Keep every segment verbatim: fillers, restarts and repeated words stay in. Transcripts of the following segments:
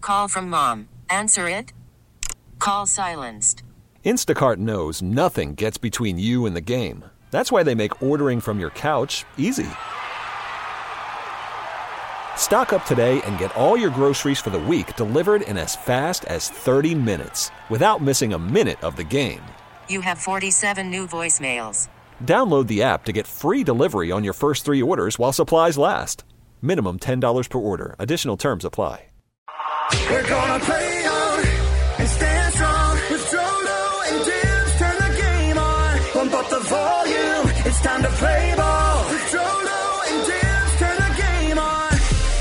call from mom. Answer it. Call silenced. Instacart knows nothing gets between you and the game. That's why they make ordering from your couch easy. Stock up today and get all your groceries for the week delivered in as fast as thirty minutes without missing a minute of the game. You have forty-seven new voicemails. Download the app to get free delivery on your first three orders while supplies last. Minimum ten dollars per order. Additional terms apply. We're gonna play on and stand strong with Trollo and Dibs. Turn the game on. Pump up the volume. It's time to play ball with Trollo and Dibs. Turn the game on.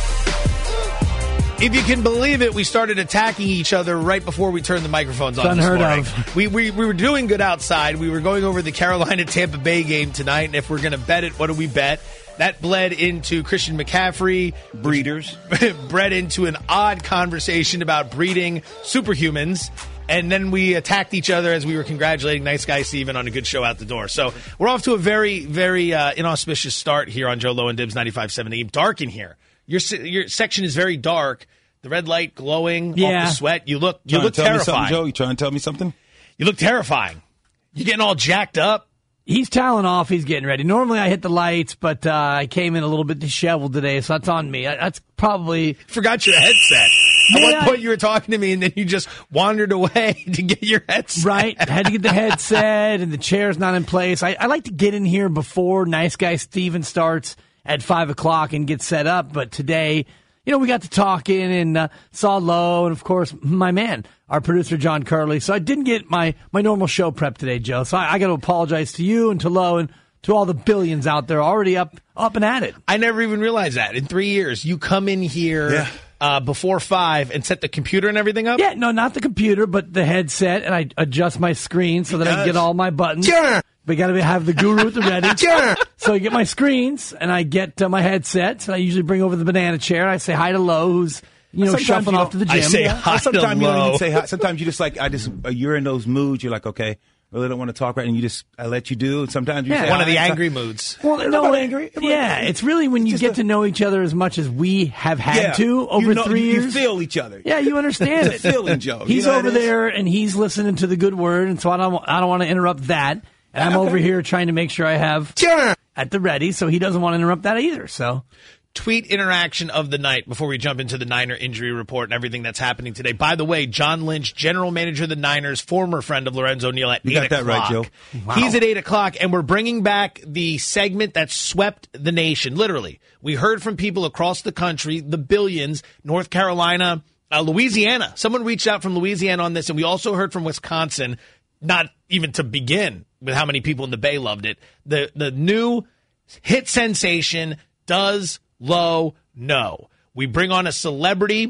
If you can believe it, we started attacking each other right before we turned the microphones on. It's unheard this morning. of. We, we we were doing good outside. We were going over the Carolina-Tampa Bay game tonight, and if we're going to bet it, what do we bet? That bled into Christian McCaffrey. Breeders. bred into an odd conversation about breeding superhumans. And then we attacked each other as we were congratulating Nice Guy Steven on a good show out the door. So we're off to a very, very uh, inauspicious start here on Joe Low and Dibs ninety-five point seven. Dark in here. Your your section is very dark. The red light glowing Yeah. off the sweat. You look you Trying look to tell me terrifying. something, Joe? You trying to tell me something? You look terrifying. You're getting all jacked up. He's toweling off. He's getting ready. Normally I hit the lights, but uh, I came in a little bit disheveled today, so that's on me. That's probably... Forgot your headset. At Yeah. one point you were talking to me, and then you just wandered away to get your headset. Right. I had to get the headset, and the chair's not in place. I, I like to get in here before Nice Guy Steven starts at five o'clock and get set up, but today... You know, we got to talking and uh, saw Low and, of course, my man, our producer, John Curley. So I didn't get my, my normal show prep today, Joe. So I, I got to apologize to you and to Low and to all the billions out there already up up and at it. I never even realized that. In three years, you come in here Yeah. uh, before five and set the computer and everything up? Yeah, no, not the computer, but the headset, and I adjust my screen so that I get all my buttons. Sure. We got to have the guru at the ready. Sure. So I get my screens, and I get uh, my headsets, and I usually bring over the banana chair, and I say hi to Low, who's, you know, Sometimes shuffling you off to the don't- gym. I say Yeah. hi to Sometimes you don't Low. even say hi. Sometimes you just like, I just, uh, you're in those moods. You're like, okay, really don't want to talk right, and you just, I let you do. And sometimes you Yeah. say One of hi. the angry moods. Well, It's no, not it- angry. yeah, it's really when you just get a- to know each other as much as we have had Yeah. to over you know, three you, years. You feel each other. Yeah, you understand It's it. a feeling, Joe. You He's know what over it is? there and he's listening to the good word, and so I don't, I don't want to interrupt that. And I'm Okay. over here trying to make sure I have Sure. at the ready, so he doesn't want to interrupt that either. So Tweet interaction of the night before we jump into the Niner injury report and everything that's happening today. By the way, John Lynch, general manager of the Niners, former friend of Lorenzo Neal at You eight got that right, o'clock. Joe. Wow. He's at eight o'clock, and we're bringing back the segment that swept the nation. Literally, we heard from people across the country, the billions, North Carolina, uh, Louisiana. Someone reached out from Louisiana on this, and we also heard from Wisconsin. Not even to begin with how many people in the Bay loved it. The the new hit sensation, Does Low Know? We bring on a celebrity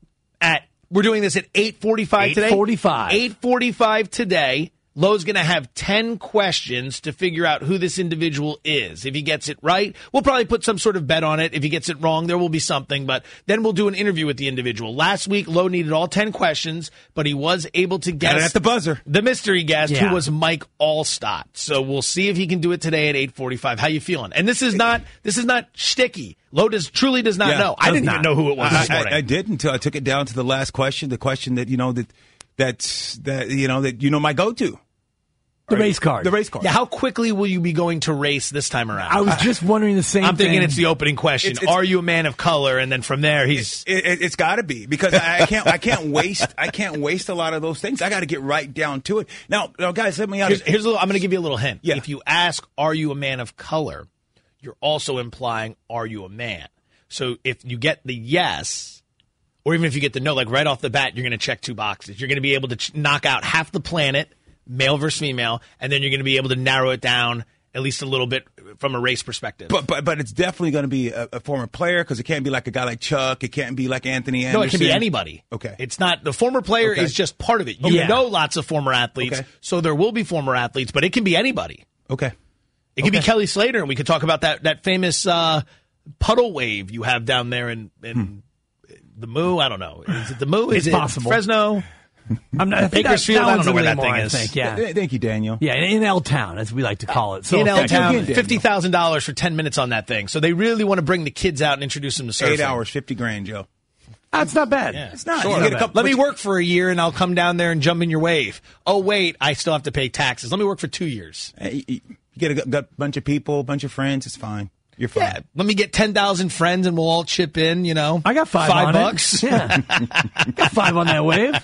at, we're doing this at eight forty-five today. eight forty-five. eight forty-five today. Lowe's going to have ten questions to figure out who this individual is. If he gets it right, we'll probably put some sort of bet on it. If he gets it wrong, there will be something, but then we'll do an interview with the individual. Last week, Lowe needed all ten questions, but he was able to guess Got it at the buzzer. the mystery guest, Yeah. who was Mike Allstott. So we'll see if he can do it today at eight forty-five. How you feeling? And this is not this is not shticky. Lowe does truly does not Yeah, know. I does didn't not. even know who it was I, this morning. I, I did until I took it down to the last question, the question that, you know, that, that's, that, you know, that, you know, my go-to. the race card. The race card. yeah, how quickly will you be going to race this time around? I was just wondering the same I'm thinking thing. it's the opening question. It's- it's- Are you a man of color? And then from there, he's It, it, it's got to be because I, I can't. I can't waste. I can't waste a lot of those things. I got to get right down to it. Now, now guys, let me out. here's, here's a little. I'm going to give you a little hint. Yeah. If you ask, "Are you a man of color?" you're also implying, "Are you a man?" So if you get the yes, or even if you get the no, like right off the bat, you're going to check two boxes. You're going to be able to ch- knock out half the planet, male versus female, and then you're going to be able to narrow it down at least a little bit from a race perspective. But but but it's definitely going to be a, a former player because it can't be like a guy like Chuck. It can't be like Anthony Anderson. No, it can be anybody. Okay. It's not, the former player Okay. is just part of it. You Yeah. know lots of former athletes, Okay. so there will be former athletes, but it can be anybody. Okay. It could be Okay. Kelly Slater, and we could talk about that that famous uh, puddle wave you have down there in, in the Moo. I don't know. Is it the Moo? Is It's it possible. Fresno? I'm not, I think Bakersfield, that, that I don't one's know in where that Lemoore, thing I is. think, yeah. Th- Thank you, Daniel. Yeah, in, in L-Town, as we like to call it. So in L thank you Town, again, Daniel. fifty thousand dollars for ten minutes on that thing. So they really want to bring the kids out and introduce them to surfing. Eight hours, fifty grand, Joe. That's not bad. Yeah. It's not. Sure. You get a couple- Let me work for a year, and I'll come down there and jump in your wave. Oh, wait, I still have to pay taxes. Let me work for two years. You, you get a got bunch of people, a bunch of friends. It's fine. You're fine. Yeah, let me get ten thousand friends, and we'll all chip in, you know. I got five Five on bucks. It. Yeah. Got five on that wave.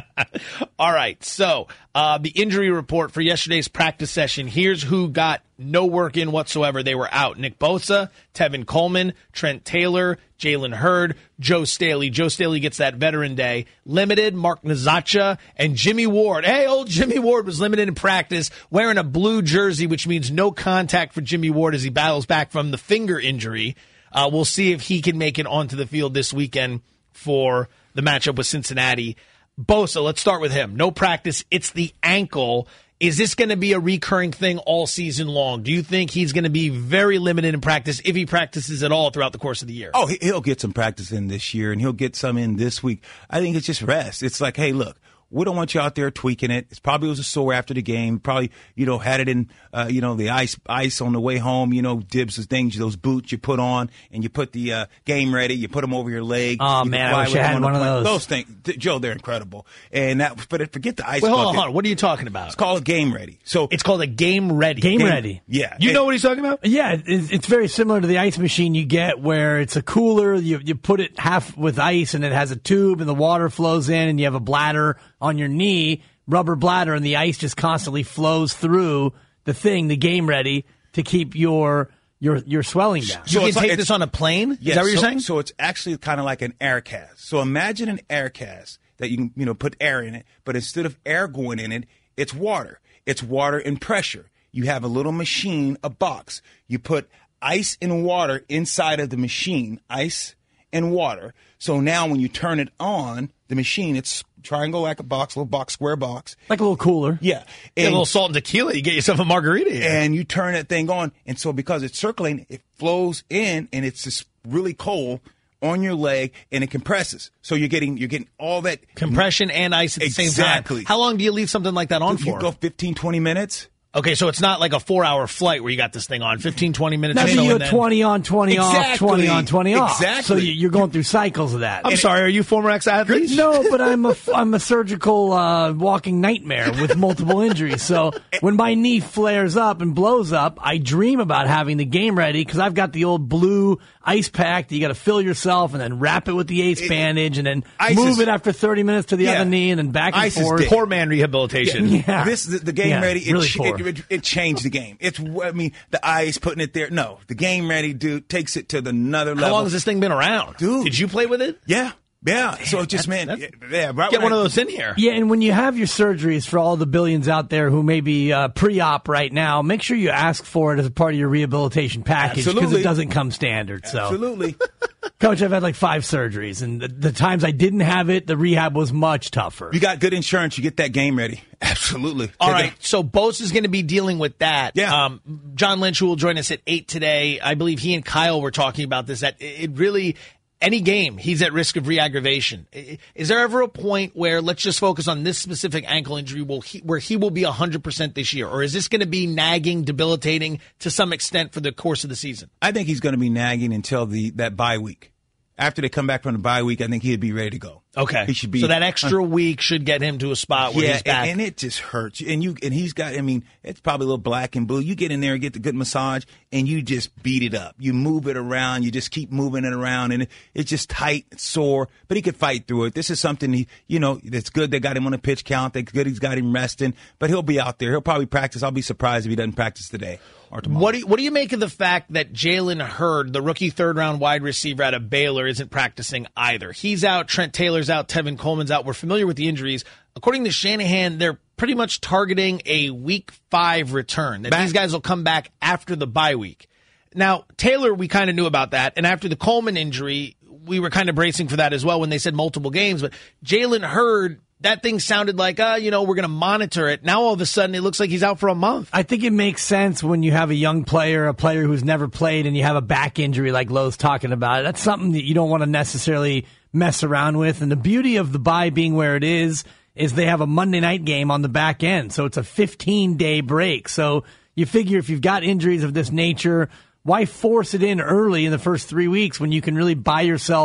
All right, so uh, the injury report for yesterday's practice session. Here's who got no work in whatsoever. They were out. Nick Bosa, Tevin Coleman, Trent Taylor, Jalen Hurd, Joe Staley. Joe Staley gets that veteran day. Limited, Mark Nazacha, and Jimmy Ward. Hey, old Jimmy Ward was limited in practice, wearing a blue jersey, which means no contact for Jimmy Ward as he battles back from the finger injury. Uh, we'll see if he can make it onto the field this weekend for the matchup with Cincinnati. Bosa, let's start with him. No practice. It's the ankle. Is this going to be a recurring thing all season long? Do you think he's going to be very limited in practice, if he practices at all throughout the course of the year? Oh, he- he'll get some practice in this year, and he'll get some in this week. I think it's just rest. It's like, hey, look, we don't want you out there tweaking it. It's probably was a sore after the game. Probably, you know, had it in, uh, you know, the ice ice on the way home. You know, Dibs, those things, those boots you put on, and you put the uh, game ready. You put them over your leg. Oh, you man, fly I wish with I them had on the one of plane. those. Those things, th- Joe, they're incredible. And that, but forget the ice Wait, hold on, bucket. hold on. What are you talking about? It's called a game ready. So It's called a game ready. Game ready. Yeah, You And- know what he's talking about? Yeah, it's, it's very similar to the ice machine you get where it's a cooler. You you put it half with ice and it has a tube and the water flows in and you have a bladder on your knee, rubber bladder, and the ice just constantly flows through the thing, the game ready, to keep your your your swelling down. You it's can like- take this it's- on a plane? Is Yeah, that what you're so, saying? So it's actually kind of like an air cast. So imagine an air cast that you can, you know, put air in it, but instead of air going in it, it's water. It's water and pressure. You have a little machine, a box. You put ice and water inside of the machine, ice and water. So now when you turn it on, the machine, it's triangle like a box, little box, square box. Like a little cooler. Yeah. Get a And- little salt and tequila, you get yourself a margarita here. and you turn that thing on, and so because it's circling, it flows in, and it's just really cold on your leg, and it compresses. So you're getting you're getting all that Compression and ice at the same time. Exactly. How long do you leave something like that on If you for? go fifteen, twenty minutes. Okay, so it's not like a four-hour flight where you got this thing on. fifteen, twenty minutes. Now, or do so, you and go then- twenty on, twenty off, Exactly. twenty on, twenty off. Exactly. So you- you're going through cycles of that. I'm sorry, are you former ex-athletes? No, but I'm a I'm a surgical uh, walking nightmare with multiple injuries. So when my knee flares up and blows up, I dream about having the game ready because I've got the old blue ice pack that you got to fill yourself and then wrap it with the ace It- bandage and then ice move is- it after thirty minutes to the Yeah. other knee and then back and Ice is forth. dead. Poor man rehabilitation. Yeah. This the, the game Yeah, ready. It, really ch- poor. it, it, it changed the game. It's I mean the ice putting it there. No, the game ready, dude, takes it to the another level. How long has this thing been around? Dude. Did you play with it? Yeah, yeah. so it just man, that's- yeah. Right Get when one of I- those in here. Yeah, and when you have your surgeries, for all the billions out there who may be uh, pre-op right now, make sure you ask for it as a part of your rehabilitation package because Absolutely. it doesn't come standard. So, Absolutely. Coach, I've had like five surgeries, and the, the times I didn't have it, the rehab was much tougher. You got good insurance, you get that game ready. Absolutely. All Take right, it- so Bose is going to be dealing with that. Yeah. Um, John Lynch, who will join us at eight today, I believe he and Kyle were talking about this, that it really, any game, he's at risk of re-aggravation. I- Is there ever a point where, let's just focus on this specific ankle injury, will he, where he will be one hundred percent this year? Or is this going to be nagging, debilitating to some extent for the course of the season? I think he's going to be nagging until the that bye week. After they come back from the bye week, I think he'd be ready to go. Okay. He should be. So that extra week should get him to a spot where yeah, he's back. and, and it just hurts. And you and he's got. I mean, it's probably a little black and blue. You get in there and get the good massage, and you just beat it up. You move it around. You just keep moving it around, and it, it's just tight, it's sore. But he could fight through it. This is something he, you know, that's good. They got him on a pitch count. That's good. He's got him resting. But he'll be out there. He'll probably practice. I'll be surprised if he doesn't practice today or tomorrow. What do you, what do you make of the fact that Jalen Hurd, the rookie third round wide receiver out of Baylor, isn't practicing either? He's out. Trent Taylor's out. Tevin Coleman's out. We're familiar with the injuries. According to Shanahan, they're pretty much targeting a week five return. That Back- these guys will come back after the bye week. Now, Taylor, we kind of knew about that. And after the Coleman injury, we were kind of bracing for that as well when they said multiple games. But Jalen Hurd, that thing sounded like, uh, you know, we're going to monitor it. Now all of a sudden it looks like he's out for a month. I think it makes sense when you have a young player, a player who's never played, and you have a back injury like Lowe's talking about. That's something that you don't want to necessarily mess around with. And the beauty of the bye being where it is, is they have a Monday night game on the back end. So it's a fifteen-day break. So you figure if you've got injuries of this nature, why force it in early in the first three weeks when you can really buy yourself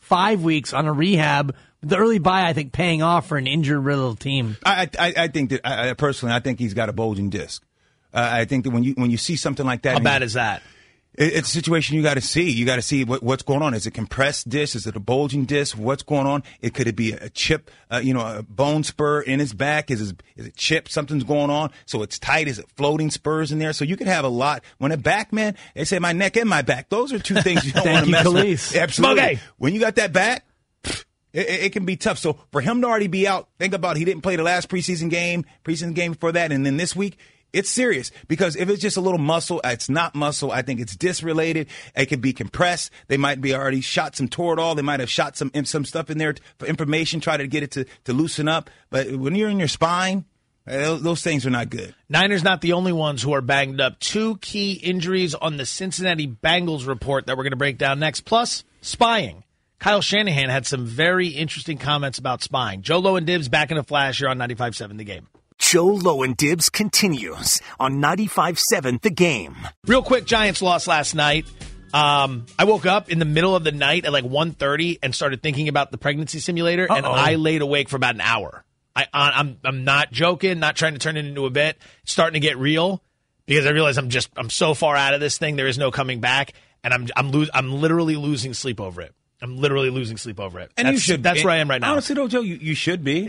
five weeks on a rehab. The early bye, I think, paying off for an injured little team. I, I, I think that I, I personally, I think he's got a bulging disc. Uh, I think that when you when you see something like that, how bad is that? It, it's a situation you got to see. You got to see what, what's going on. Is it compressed disc? Is it a bulging disc? What's going on? It could it be a chip, uh, you know, a bone spur in his back? Is it, is it chip? Something's going on. So it's tight. Is it floating spurs in there? So you could have a lot. When a back, man, they say my neck and my back. Those are two things you don't want to mess with. Absolutely. Okay. When you got that back, It, it can be tough. So for him to already be out, think about he didn't play the last preseason game, preseason game before that, and then this week, it's serious. Because if it's just a little muscle, it's not muscle. I think it's disc-related. It could be compressed. They might be already shot some Toradol. They might have shot some some stuff in there for information, try to get it to, to loosen up. But when you're in your spine, those, those things are not good. Niners not the only ones who are banged up. Two key injuries on the Cincinnati Bengals report that we're going to break down next, plus spying. Kyle Shanahan had some very interesting comments about spying. Joe Low and Dibs back in a flash here on ninety-five point seven The Game. Joe Low and Dibs continues on ninety-five point seven The Game. Real quick, Giants lost last night. Um, I woke up in the middle of the night at like one thirty and started thinking about the pregnancy simulator, Uh-oh. and I laid awake for about an hour. I, I'm I'm not joking, not trying to turn it into a bit. It's starting to get real because I realize I'm just I'm so far out of this thing. There is no coming back, and I'm I'm lo- I'm literally losing sleep over it. I'm literally losing sleep over it. And that's, you should. That's where I am right now. Honestly, though, Joe, you, you should be.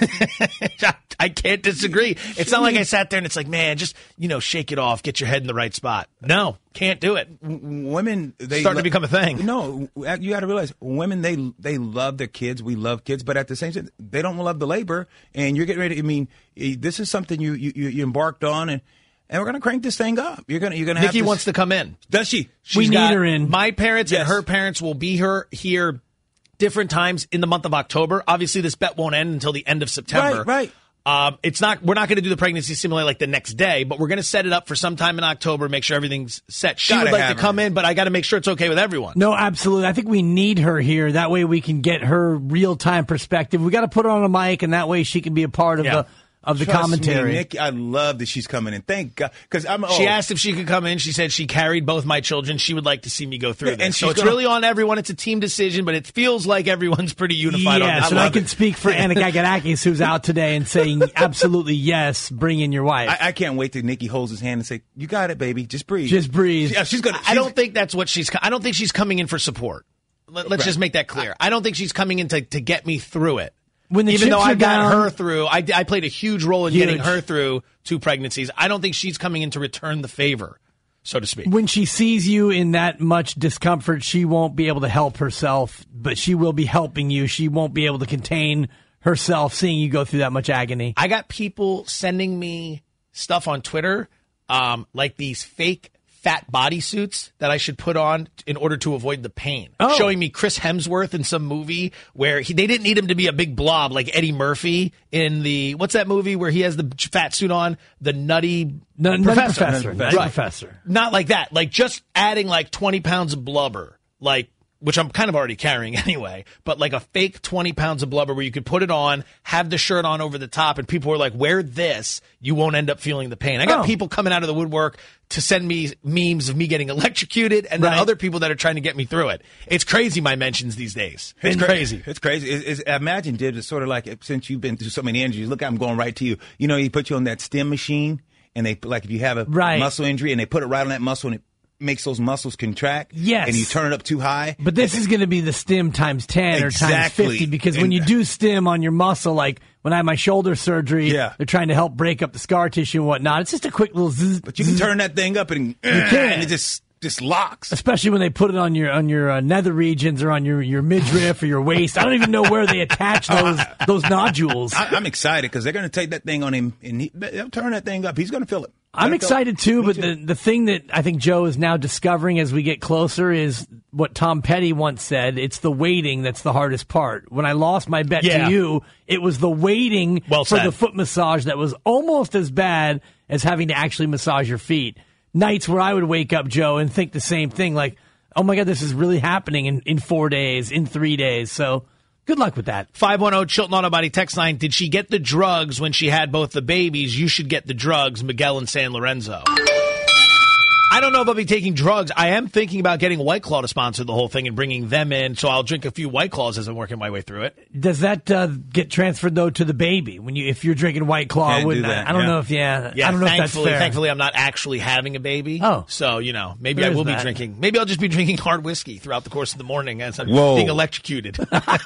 I can't disagree. It's not like I sat there and it's like, man, just, you know, shake it off, get your head in the right spot. No, can't do it. Women, they starting lo- to become a thing. No, you got to realize, women, they they love their kids. We love kids, but at the same time, they don't love the labor. And you're getting ready. I mean, this is something you you, you embarked on, and. And we're gonna crank this thing up. You're gonna, you're gonna. Nikki have to, wants to come in. Does she? She's we need got, her in. My parents yes. and her parents will be her here different times in the month of October. Obviously, this bet won't end until the end of September. Right, right. Um, it's not. We're not going to do the pregnancy simulator like the next day, but we're going to set it up for sometime in October. Make sure everything's set. She Gotta would like have to come her. in, but I got to make sure it's okay with everyone. No, absolutely. I think we need her here. That way we can get her real time perspective. We got to put her on a mic, and that way she can be a part of Yeah. the. Of the Trust commentary. me, Nikki, I love that she's coming in. Thank God. Because I'm. She oh. asked if she could come in. She said she carried both my children. She would like to see me go through Yeah, this. and So she's it's gonna- really on everyone. It's a team decision, but it feels like everyone's pretty unified on Yes, this. and I love can it. speak for Anna Gagarakis, who's out today and saying absolutely yes, bring in your wife. I, I can't wait till Nikki holds his hand and say, "You got it, baby. Just breathe. Just breathe." Yeah, she's gonna. I don't think that's what she's. I don't think she's coming in for support. Let, let's Right. just make that clear. I don't think she's coming in to, to get me through it. When the Even though chips I are got down- her through, I, I played a huge role in Huge. getting her through two pregnancies. I don't think she's coming in to return the favor, so to speak. When she sees you in that much discomfort, she won't be able to help herself, but she will be helping you. She won't be able to contain herself seeing you go through that much agony. I got people sending me stuff on Twitter, um, like these fake fat bodysuits that I should put on in order to avoid the pain. Oh. Showing me Chris Hemsworth in some movie where he, they didn't need him to be a big blob like Eddie Murphy in the, what's that movie where he has the fat suit on? The Nutty No, Nutty Professor. Professor. Nutty Professor. Not like that. Like just adding like twenty pounds of blubber, like, which I'm kind of already carrying anyway, but like a fake twenty pounds of blubber where you could put it on, have the shirt on over the top, and people were like, wear this, you won't end up feeling the pain. I got Oh. people coming out of the woodwork to send me memes of me getting electrocuted, and then Right. other people that are trying to get me through it. It's crazy, my mentions these days. It's It's cra- crazy. It's crazy. It's, it's, imagine, Dibs, it's sort of like since you've been through so many injuries. Look, I'm going right to you. You know, you put you on that stim machine, and they like if you have a Right. muscle injury, and they put it right on that muscle, and it makes those muscles contract. Yes. And you turn it up too high. But this is going to be the stim times ten or times Exactly. fifty because when And- you do stim on your muscle, like when I had my shoulder surgery, Yeah. they're trying to help break up the scar tissue and whatnot. It's just a quick little zzz. But you can zzz. turn that thing up, and, can. and it just just locks. Especially when they put it on your on your uh, nether regions or on your, your midriff or your waist. I don't even know where they attach those those nodules. I, I'm excited because they're going to take that thing on him, and he, they'll turn that thing up. He's going to feel it. I'm Let it go. excited too, Me but the, the thing that I think Joe is now discovering as we get closer is what Tom Petty once said. It's the waiting that's the hardest part. When I lost my bet Yeah. to you, it was the waiting Well for said. the foot massage that was almost as bad as having to actually massage your feet. Nights where I would wake up, Joe, and think the same thing, like, oh my God, this is really happening in, in four days, in three days. So good luck with that. five one zero Chilton Auto Body text line. Did she get the drugs when she had both the babies? You should get the drugs, Miguel and San Lorenzo. I I don't know if I'll be taking drugs. I am thinking about getting White Claw to sponsor the whole thing and bringing them in, so I'll drink a few White Claws as I'm working my way through it. Does that uh, get transferred, though, to the baby? When you, if you're drinking White Claw, Can't wouldn't do I? that, I don't yeah. know if, yeah, Yeah, I don't know if that's thankfully, fair. thankfully, I'm not actually having a baby. Oh. So, you know, maybe There I is will be that. drinking. Maybe I'll just be drinking hard whiskey throughout the course of the morning as I'm Whoa. being electrocuted.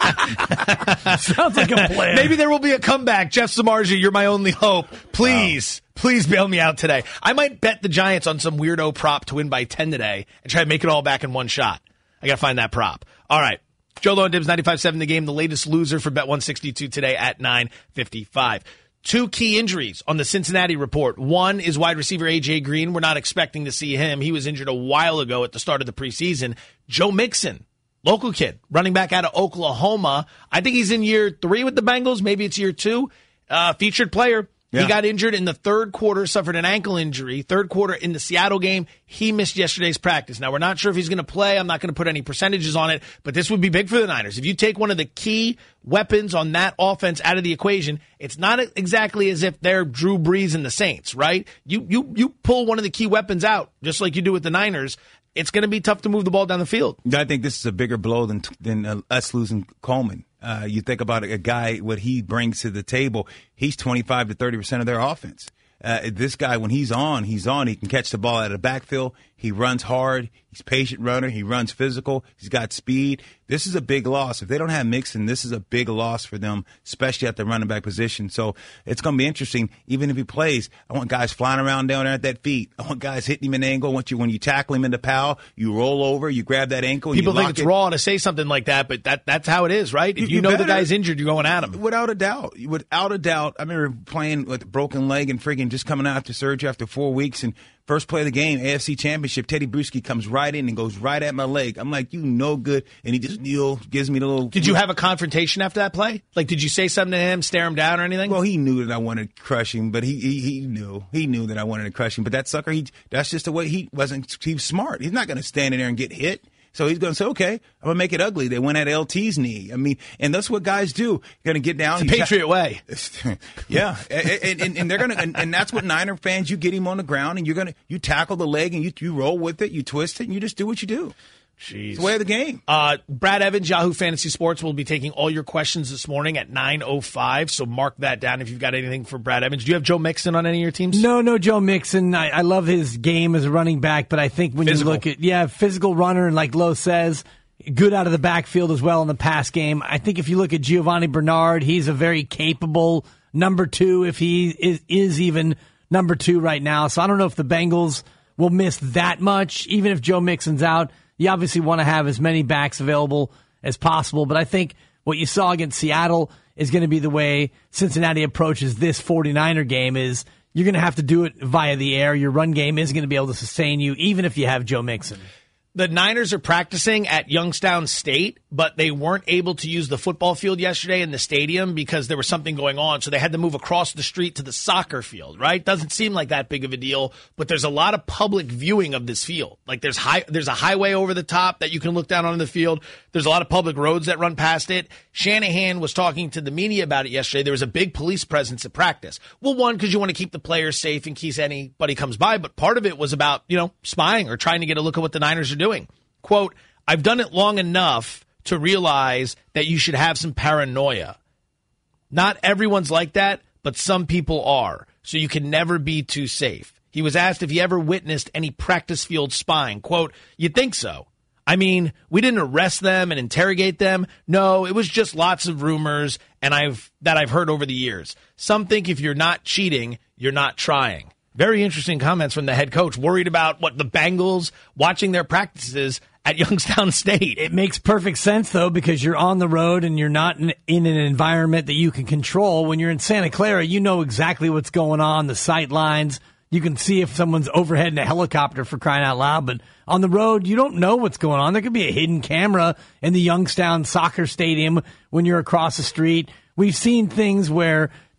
Sounds like a plan. Maybe there will be a comeback. Jeff Samardzija, you're my only hope. Please, please bail me out today. I might bet the Giants on some weirdo prop to win by ten today and try to make it all back in one shot. I got to find that prop. All right. Joe Low and Dibs, ninety-five point seven The Game, the latest loser for Bet one sixty-two today at nine fifty-five. Two key injuries on the Cincinnati report. One is wide receiver A J Green. We're not expecting to see him. He was injured a while ago at the start of the preseason. Joe Mixon, local kid, running back out of Oklahoma. I think he's in year three with the Bengals. Maybe it's year two. Uh, featured player. Yeah. He got injured in the third quarter, suffered an ankle injury. Third quarter in the Seattle game, he missed yesterday's practice. Now, we're not sure if he's going to play. I'm not going to put any percentages on it, but this would be big for the Niners. If you take one of the key weapons on that offense out of the equation, it's not exactly as if they're Drew Brees and the Saints, right? You you you pull one of the key weapons out, just like you do with the Niners, it's going to be tough to move the ball down the field. I think this is a bigger blow than than uh, us losing Coleman. Uh, you think about a guy, what he brings to the table, he's twenty-five to thirty percent of their offense. Uh, this guy, when he's on, he's on. He can catch the ball out of the backfield. He runs hard. He's a patient runner. He runs physical. He's got speed. This is a big loss. If they don't have Mixon, this is a big loss for them, especially at the running back position. So it's going to be interesting. Even if he plays, I want guys flying around down there at that feet. I want guys hitting him in the ankle. I want you, when you tackle him in the pow, you roll over, you grab that ankle. People you think lock it's it. raw to say something like that, but that that's how it is, right? If you, You know the better. guy's injured, you're going at him. Without a doubt. Without a doubt. I remember playing with a broken leg and freaking just coming out after surgery after four weeks. And first play of the game, A F C Championship, Teddy Bruschi comes right in and goes right at my leg. I'm like, you no good. And he just kneel, gives me the little. Did you have a confrontation after that play? Like, did you say something to him, stare him down or anything? Well, he knew that I wanted to crush him, but he, he he knew. He knew that I wanted to crush him. But that sucker, he that's just the way he wasn't. He was smart. He's not going to stand in there and get hit. So he's going to say, okay, I'm going to make it ugly. They went at L T's knee. I mean, and that's what guys do. You're going to get down. It's the Patriot way. Yeah. and, and, and they're going to, and, and that's what Niner fans, you get him on the ground and you're going to, you tackle the leg and you, you roll with it, you twist it, and you just do what you do. Jeez. It's the way of the game. Uh, Brad Evans, Yahoo Fantasy Sports, will be taking all your questions this morning at nine oh five, so mark that down if you've got anything for Brad Evans. Do you have Joe Mixon on any of your teams? No, no, Joe Mixon. I, I love his game as a running back, but I think when Physical. you look at, yeah, physical runner, and like Lowe says, good out of the backfield as well in the pass game. I think if you look at Giovanni Bernard, he's a very capable number two, if he is, is even number two right now. So I don't know if the Bengals will miss that much, even if Joe Mixon's out. You obviously want to have as many backs available as possible, but I think what you saw against Seattle is going to be the way Cincinnati approaches this 49er game. Is you're going to have to do it via the air. Your run game isn't going to be able to sustain you, even if you have Joe Mixon. The Niners are practicing at Youngstown State, but they weren't able to use the football field yesterday in the stadium because there was something going on. So they had to move across the street to the soccer field, right? Doesn't seem like that big of a deal, but there's a lot of public viewing of this field. Like there's high, there's a highway over the top that you can look down on the field. There's a lot of public roads that run past it. Shanahan was talking to the media about it yesterday. There was a big police presence at practice. Well, one, because you want to keep the players safe in case anybody comes by, but part of it was about, you know, spying or trying to get a look at what the Niners are doing. Quote, I've done it long enough to realize that you should have some paranoia. Not everyone's like that, but some people are. So you can never be too safe. He was asked if he ever witnessed any practice field spying. Quote, you'd think so. I mean, we didn't arrest them and interrogate them. No, it was just lots of rumors and I've that I've heard over the years. Some think if you're not cheating, you're not trying. Very interesting comments from the head coach, worried about what the Bengals watching their practices at Youngstown State. It makes perfect sense, though, because you're on the road and you're not in, in an environment that you can control. When you're in Santa Clara, you know exactly what's going on, the sight lines. You can see if someone's overhead in a helicopter, for crying out loud. But on the road, you don't know what's going on. There could be a hidden camera in the Youngstown soccer stadium when you're across the street. We've seen things where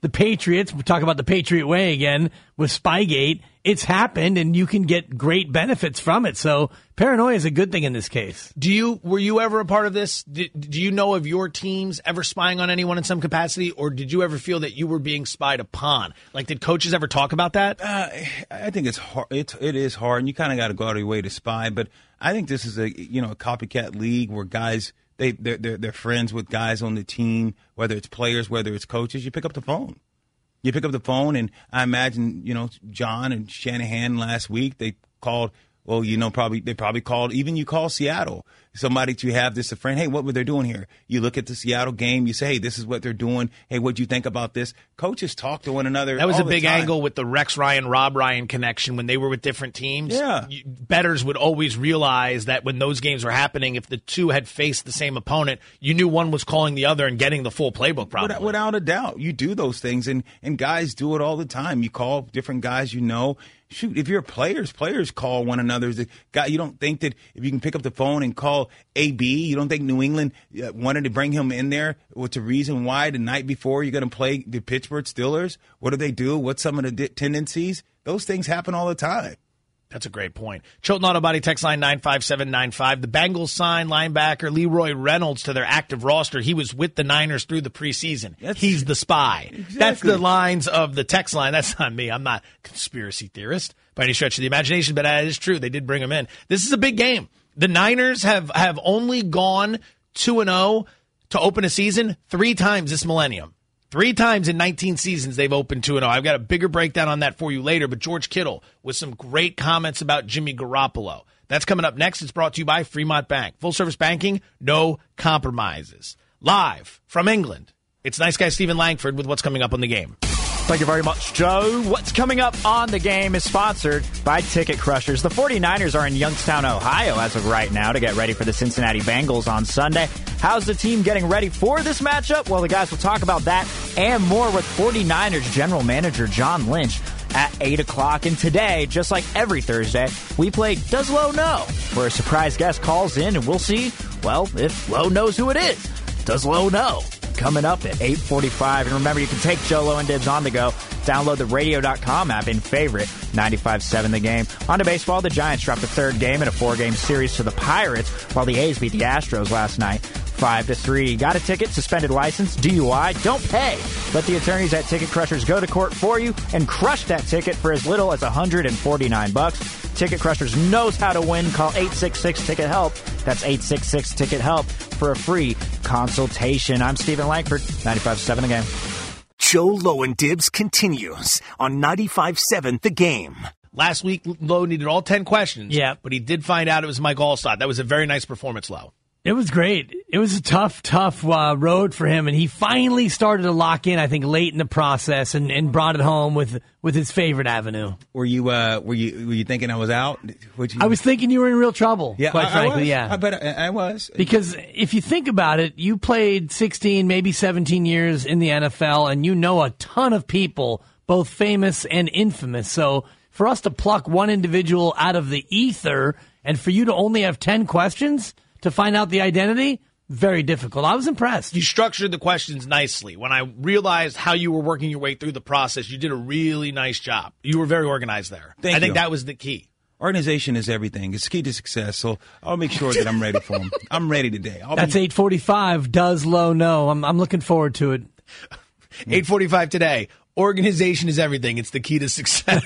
the Patriots, we talk about the Patriot way again with Spygate. It's happened, and you can get great benefits from it. So paranoia is a good thing in this case. Do you were you ever a part of this? Did, do you know of your teams ever spying on anyone in some capacity, or did you ever feel that you were being spied upon? Like, did coaches ever talk about that? Uh, I think it's hard. It, it is hard, and you kind of got to go out of your way to spy. But I think this is a you know a copycat league where guys they they're, they're, they're friends with guys on the team, whether it's players, whether it's coaches. You pick up the phone. You pick up the phone, and I imagine, you know, John and Shanahan last week, they called, well, you know, probably they probably called, even you call Seattle, somebody to have this, a friend, hey, what were they doing here? You look at the Seattle game, you say, hey, this is what they're doing. Hey, what'd you think about this? Coaches talk to one another. That was all a the big time. angle with the Rex Ryan, Rob Ryan connection when they were with different teams. Yeah. You, bettors would always realize that when those games were happening, if the two had faced the same opponent, you knew one was calling the other and getting the full playbook probably. Without, without a doubt. You do those things, and, and guys do it all the time. You call different guys you know. Shoot, if you're players, players call one another. The guy, you don't think that if you can pick up the phone and call A B, you don't think New England uh, wanted to bring him in there? What's the reason why the night before you're going to play the Pittsburgh Steelers? What do they do? What's some of the di- tendencies? Those things happen all the time. That's a great point. Chilton Auto Body text line nine five seven nine five. The Bengals signed linebacker Leroy Reynolds to their active roster. He was with the Niners through the preseason. That's, He's the spy. Exactly. That's the lines of the text line. That's not me. I'm not a conspiracy theorist by any stretch of the imagination, but that is true. They did bring him in. This is a big game. The Niners have, have only gone two and oh to open a season three times this millennium. Three times in nineteen seasons they've opened two and oh. I've got a bigger breakdown on that for you later, but George Kittle with some great comments about Jimmy Garoppolo. That's coming up next. It's brought to you by Fremont Bank. Full-service banking, no compromises. Live from England, it's nice guy Stephen Langford with what's coming up on the game. Thank you very much, Joe. What's coming up on the game is sponsored by Ticket Crushers. The 49ers are in Youngstown, Ohio as of right now to get ready for the Cincinnati Bengals on Sunday. How's the team getting ready for this matchup? Well, the guys will talk about that and more with 49ers general manager John Lynch at eight o'clock. And today, just like every Thursday, we play Does Lowe Know? Where a surprise guest calls in and we'll see, well, if Lowe knows who it is. Does Lowe know? Coming up at eight forty-five. And remember, you can take Joe Lowe and Dibs on the go. Download the radio dot com app in favorite ninety-five point seven The Game. On to baseball, the Giants dropped the third game in a four-game series to the Pirates, while the A's beat the Astros last night five to three. Got a ticket, suspended license, D U I, don't pay. Let the attorneys at Ticket Crushers go to court for you and crush that ticket for as little as one hundred forty-nine bucks. Ticket Crushers knows how to win. Call eight six six ticket help. That's eight six six ticket help for a free consultation. I'm Stephen Langford, ninety-five point seven The Game. Joe Lowe and Dibs continues on ninety-five point seven The Game. Last week, Lowe needed all ten questions. Yeah. But he did find out it was Mike Allstott. That was a very nice performance, Lowe. It was great. It was a tough, tough uh, road for him, and he finally started to lock in, I think, late in the process and, and brought it home with with his favorite avenue. Were you uh, were you were you thinking I was out? Would you... I was thinking you were in real trouble, yeah, quite I, frankly, I was. yeah. I bet I, I was. Because if you think about it, you played sixteen, maybe seventeen years in the N F L, and you know a ton of people, both famous and infamous. So for us to pluck one individual out of the ether and for you to only have ten questions to find out the identity, very difficult. I was impressed. You structured the questions nicely. When I realized how you were working your way through the process, you did a really nice job. You were very organized there. Thank I think you. that was the key. Organization is everything. It's key to success. So I'll make sure that I'm ready for them. I'm ready today. I'll That's be... eight forty-five. Does Lowe know? I'm, I'm looking forward to it. eight forty-five today. Organization is everything. It's the key to success.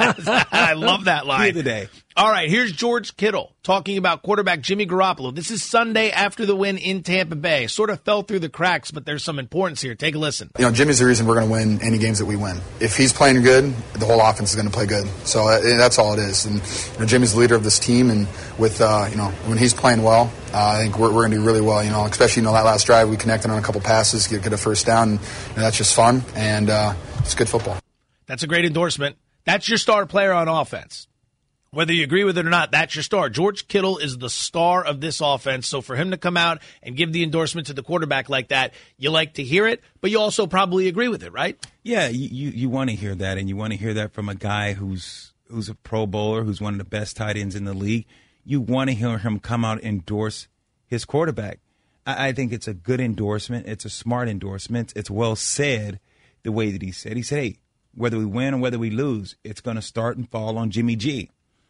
I love that line. Here today. All right, here's George Kittle talking about quarterback Jimmy Garoppolo. This is Sunday after the win in Tampa Bay. Sort of fell through the cracks, but there's some importance here. Take a listen. You know, Jimmy's the reason we're going to win any games that we win. If he's playing good, the whole offense is going to play good. So uh, that's all it is. And you know, Jimmy's the leader of this team, and with uh, you know when he's playing well, uh, I think we're, we're going to do really well. You know, especially you know that last drive we connected on a couple passes, get, get a first down, and you know, that's just fun and uh, it's good football. That's a great endorsement. That's your star player on offense. Whether you agree with it or not, that's your star. George Kittle is the star of this offense. So for him to come out and give the endorsement to the quarterback like that, you like to hear it, but you also probably agree with it, right? Yeah, you, you, you want to hear that, and you want to hear that from a guy who's who's a Pro Bowler, who's one of the best tight ends in the league. You want to hear him come out and endorse his quarterback. I, I think it's a good endorsement. It's a smart endorsement. It's well said the way that he said. He said, hey, whether we win or whether we lose, it's going to start and fall on Jimmy G.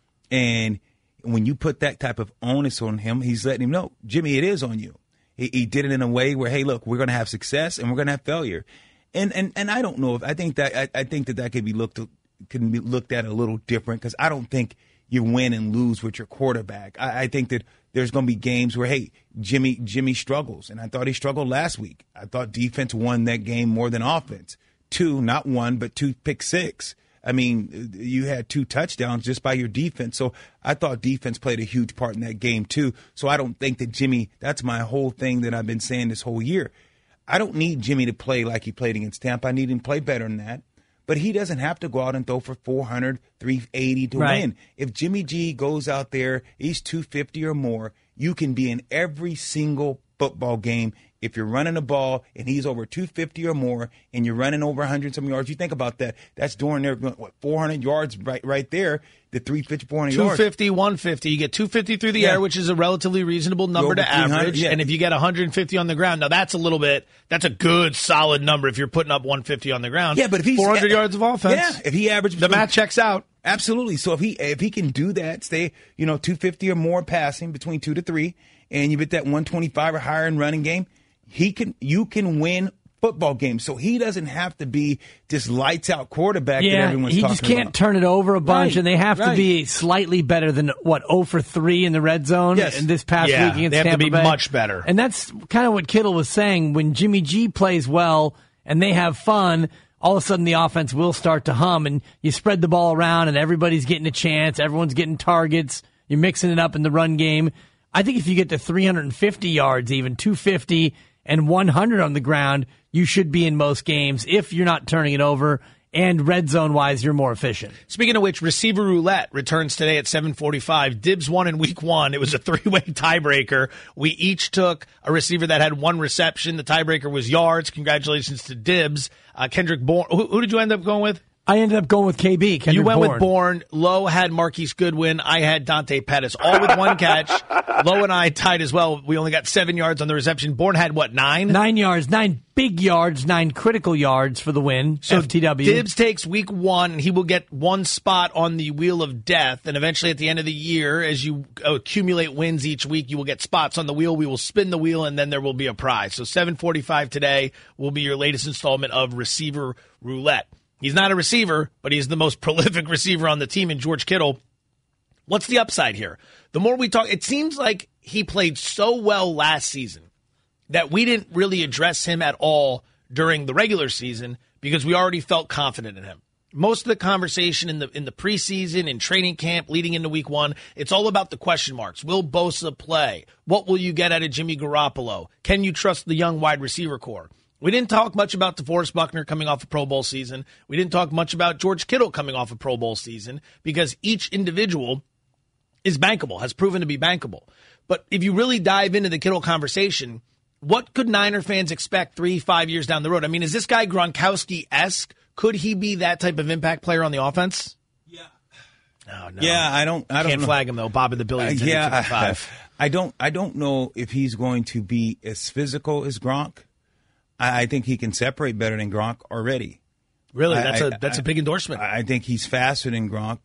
And when you put that type of onus on him, he's letting him know, Jimmy, it is on you. He, he did it in a way where, hey, look, we're going to have success and we're going to have failure. And and and I don't know if I think that I, I think that that could be looked can be looked at a little different, because I don't think you win and lose with your quarterback. I, I think that there's going to be games where, hey, Jimmy Jimmy struggles, and I thought he struggled last week. I thought defense won that game more than offense. Two, not one, but two pick six. I mean, you had two touchdowns just by your defense. So I thought defense played a huge part in that game, too. So I don't think that Jimmy, that's my whole thing that I've been saying this whole year. I don't need Jimmy to play like he played against Tampa. I need him to play better than that. But he doesn't have to go out and throw for four hundred, three eighty to right. win. If Jimmy G goes out there, he's two fifty or more, you can be in every single football game. If you're running the ball and he's over two fifty or more and you're running over one hundred some yards, you think about that. That's during their, what, four hundred yards right right there, the three fifty, four hundred yards. two fifty, one fifty. You get two fifty through the yeah. air, which is a relatively reasonable number to average. Yeah. And if you get one hundred fifty on the ground, now that's a little bit, that's a good, solid number if you're putting up one fifty on the ground. Yeah, but if he's four hundred yards of offense. Yeah, if he averages. The math checks out. Absolutely. So if he if he can do that, stay, you know, two fifty or more passing between two to three, and you get that one twenty-five or higher in running game, he can you can win football games. So he doesn't have to be this lights out quarterback yeah, that everyone's he talking just can't about. turn it over a bunch, Right, and they have right. to be slightly better than what zero for three in the red zone. Yes. And this past Yeah, week against they have Tampa to be Bay. much better. And that's kind of what Kittle was saying. When Jimmy G plays well and they have fun, all of a sudden the offense will start to hum, and you spread the ball around, and everybody's getting a chance. Everyone's getting targets. You're mixing it up in the run game. I think if you get to three hundred fifty yards, even two fifty and one hundred on the ground, you should be in most games if you're not turning it over. And red zone wise, you're more efficient. Speaking of which, receiver roulette returns today at seven forty-five. Dibs won in week one. It was a three-way tiebreaker. We each took a receiver that had one reception. The tiebreaker was yards. Congratulations to Dibs. Uh, Kendrick Bourne. Who, who did you end up going with? I ended up going with K B. Kendrick You went Bourne. with Bourne. Lowe had Marquise Goodwin. I had Dante Pettis. All with one catch. Lowe and I tied as well. We only got seven yards on the reception. Bourne had, what, nine? Nine yards, nine big yards, nine critical yards for the win. So F T W. Dibs takes week one, and he will get one spot on the Wheel of Death. And eventually at the end of the year, as you accumulate wins each week, you will get spots on the wheel. We will spin the wheel, and then there will be a prize. So seven forty-five today will be your latest installment of Receiver Roulette. He's not a receiver, but he's the most prolific receiver on the team in George Kittle. What's the upside here? The more we talk, it seems like he played so well last season that we didn't really address him at all during the regular season because we already felt confident in him. Most of the conversation in the in the preseason, in training camp, leading into week one, it's all about the question marks. Will Bosa play? What will you get out of Jimmy Garoppolo? Can you trust the young wide receiver core? We didn't talk much about DeForest Buckner coming off a Pro Bowl season. We didn't talk much about George Kittle coming off a Pro Bowl season because each individual is bankable, has proven to be bankable. But if you really dive into the Kittle conversation, what could Niner fans expect three, five years down the road? I mean, is this guy Gronkowski-esque? Could he be that type of impact player on the offense? Yeah. Oh, no. Yeah, I don't. I don't Can't know. flag him though. Bob of the Billions. Uh, yeah, five. I don't. I don't know if he's going to be as physical as Gronk. I, I think he can separate better than Gronk already. Really, I, that's I, a that's I, a big endorsement. I think he's faster than Gronk.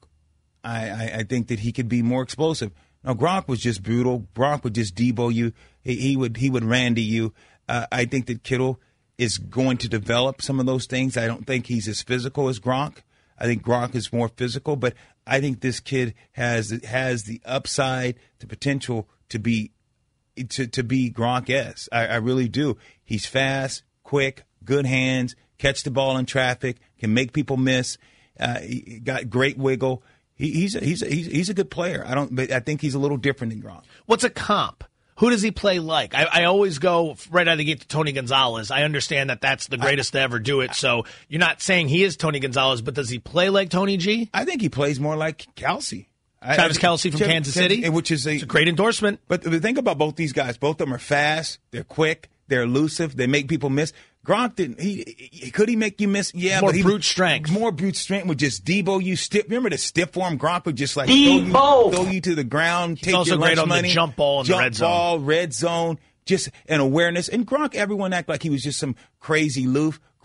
I, I, I think that he could be more explosive. Now Gronk was just brutal. Gronk would just Debo you. He, he would he would Randy you. Uh, I think that Kittle is going to develop some of those things. I don't think he's as physical as Gronk. I think Gronk is more physical, but I think this kid has has the upside, the potential to be to to be Gronk-esque. I, I really do. He's fast, quick, good hands, catch the ball in traffic, can make people miss. Uh, he got great wiggle. He, he's a, he's a, he's he's a good player. I don't. But I think he's a little different than Gronk. What's a comp? Who does he play like? I, I always go right out of the gate to Tony Gonzalez. I understand that that's the greatest I, to ever do it. So you're not saying he is Tony Gonzalez, but does he play like Tony G? I think he plays more like Kelsey. Travis Kelce from Chip, Kansas City, which is a, it's a great endorsement. But think about both these guys. Both of them are fast. They're quick. They're elusive. They make people miss. Gronk didn't. He, he could he make you miss? Yeah, more but he brute strength. More brute strength would just Debo you stiff. Remember the stiff arm? Gronk would just like throw you, throw you to the ground. He's take also your great lunch on money, the jump ball in jump the red zone. ball, red zone, just an awareness. And Gronk, everyone act like he was just some crazy loof. Gronk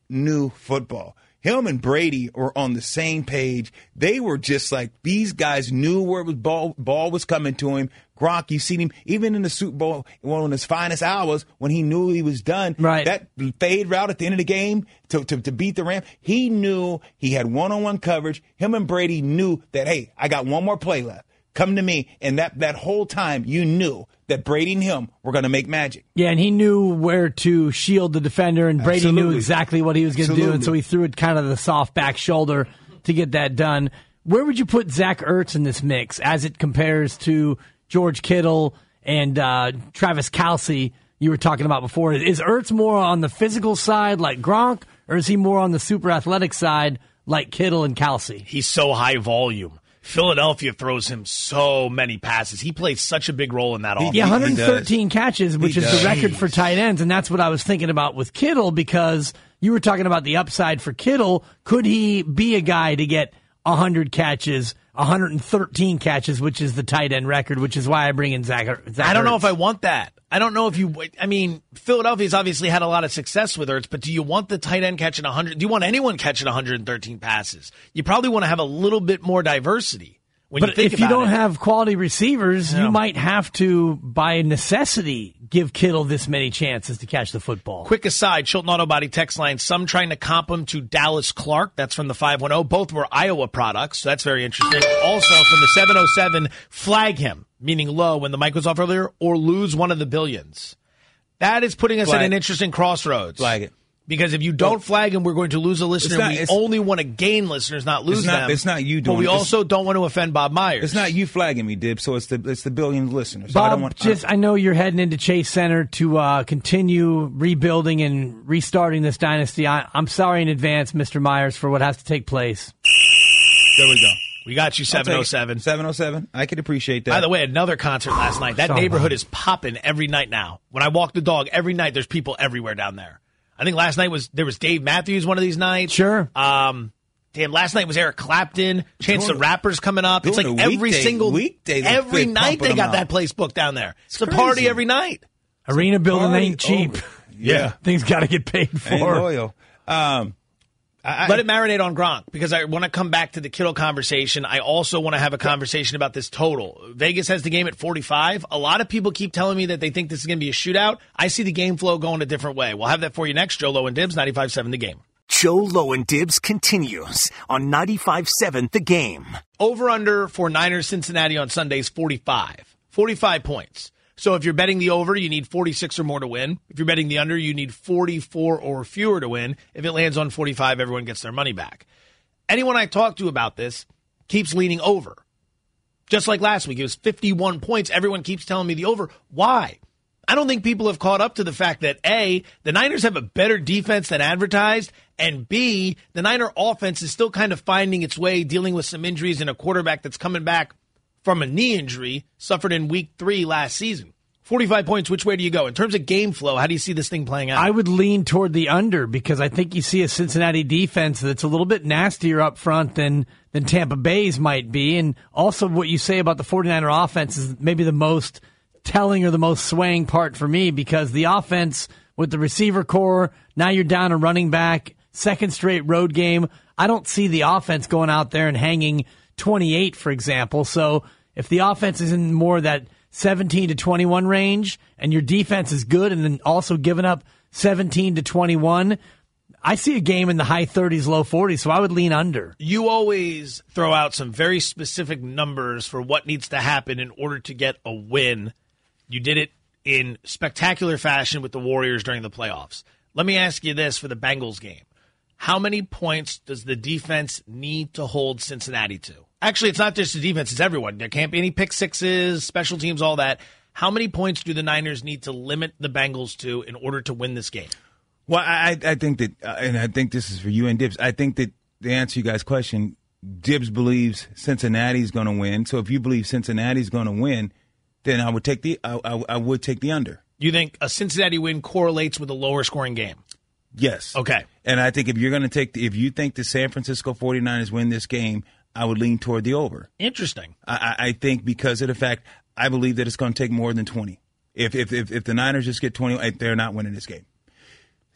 knew football. Him and Brady were on the same page. They were just like, these guys knew where it was ball, ball was coming to him. Gronk, you seen him even in the Super Bowl, one of his finest hours when he knew he was done. Right. That fade route at the end of the game to, to, to beat the Rams, he knew he had one-on-one coverage. Him and Brady knew that, hey, I got one more play left. Come to me. And that, that whole time you knew that Brady and him were going to make magic. Yeah, and he knew where to shield the defender, and Brady Absolutely. knew exactly what he was going to do, and so he threw it kind of the soft back shoulder to get that done. Where would you put Zach Ertz in this mix as it compares to George Kittle and uh, Travis Kelce you were talking about before? Is Ertz more on the physical side like Gronk, or is he more on the super athletic side like Kittle and Kelce? He's so high volume. Philadelphia throws him so many passes. He plays such a big role in that offense. Yeah, one hundred thirteen catches, which He is does. the record for tight ends, and that's what I was thinking about with Kittle, because you were talking about the upside for Kittle. Could he be a guy to get one hundred catches, one hundred thirteen catches, which is the tight end record, which is why I bring in Zach, Zach I don't know Ertz. if I want that. I don't know if you. I mean, Philadelphia's obviously had a lot of success with Ertz, but do you want the tight end catching one hundred? Do you want anyone catching one hundred thirteen passes? You probably want to have a little bit more diversity. When But you think if you about don't it. have quality receivers, Yeah. you might have to, by necessity, give Kittle this many chances to catch the football. Quick aside, Chilton Auto Body text line, some trying to comp him to Dallas Clark. That's from the five one zero. Both were Iowa products, so that's very interesting. Also from the seven oh seven, flag him, meaning low when the mic was off earlier, or lose one of the billions. That is putting us Flag. at an interesting crossroads. Flag it. Because if you don't flag him, we're going to lose a listener. not- we it's- only want to gain listeners, not lose not- them. it's not you But doing we it. It's- also don't want to offend Bob Myers. It's not you flagging me, Dib, so it's the it's the billion listeners. So I Bob, don't want, just I know you're heading into Chase Center to uh, continue rebuilding and restarting this dynasty. I, I'm sorry in advance, Mister Myers, for what has to take place. There we go. We got you, seven oh seven. seven oh seven. I could appreciate that. By the way, another concert last night. That Sorry, neighborhood Bob. is popping every night now. When I walk the dog, every night there's people everywhere down there. I think last night was there was Dave Matthews one of these nights. Sure. Um, damn, last night was Eric Clapton. Chance the Doing- Rapper's coming up. It's like doing a every weekday- single weekday they- every they night they pumping got them that out. place booked down there. It's, a crazy. party every night. Arena building Party ain't cheap. over. Yeah. Things got to get paid Ain't for. loyal. Um, I, I, Let it marinate on Gronk, because I want to come back to the Kittle conversation. I also want to have a conversation about this total. Vegas has the game at forty-five. A lot of people keep telling me that they think this is going to be a shootout. I see the game flow going a different way. We'll have that for you next. Joe Low and Dibs, ninety-five seven The Game. Joe Low and Dibs continues on ninety-five seven The Game. Over-under for Niners Cincinnati on Sunday is forty-five. forty-five points. So if you're betting the over, you need forty-six or more to win. If you're betting the under, you need forty-four or fewer to win. If it lands on forty-five, everyone gets their money back. Anyone I talk to about this keeps leaning over. Just like last week, it was fifty-one points. Everyone keeps telling me the over. Why? I don't think people have caught up to the fact that, A, the Niners have a better defense than advertised, and B, the Niner offense is still kind of finding its way, dealing with some injuries and a quarterback that's coming back from a knee injury suffered in week three last season. forty-five points, which way do you go? In terms of game flow, how do you see this thing playing out? I would lean toward the under, because I think you see a Cincinnati defense that's a little bit nastier up front than, than Tampa Bay's might be. And also what you say about the 49er offense is maybe the most telling or the most swaying part for me, because the offense with the receiver core, now you're down a running back, second straight road game. I don't see the offense going out there and hanging twenty-eight, for example. So if the offense is in more of that seventeen to twenty-one range and your defense is good and then also giving up seventeen to twenty-one, I see a game in the high thirties, low forties, so I would lean under. You always throw out some very specific numbers for what needs to happen in order to get a win. You did it in spectacular fashion with the Warriors during the playoffs. Let me ask you this for the Bengals game. How many points does the defense need to hold Cincinnati to? Actually, it's not just the defense, it's everyone. There can't be any pick sixes, special teams, all that. How many points do the Niners need to limit the Bengals to in order to win this game? Well, I, I think that, uh, and I think this is for you and Dibs, I think that to answer you guys' question, Dibs believes Cincinnati's going to win. So if you believe Cincinnati's going to win, then I would take the I, I, I would take the under. You think a Cincinnati win correlates with a lower scoring game? Yes. Okay. And I think if you're going to take the, if you think the San Francisco 49ers win this game, I would lean toward the over. Interesting. I, I I think because of the fact I believe that it's going to take more than twenty. If if if, if the Niners just get twenty, they're not winning this game.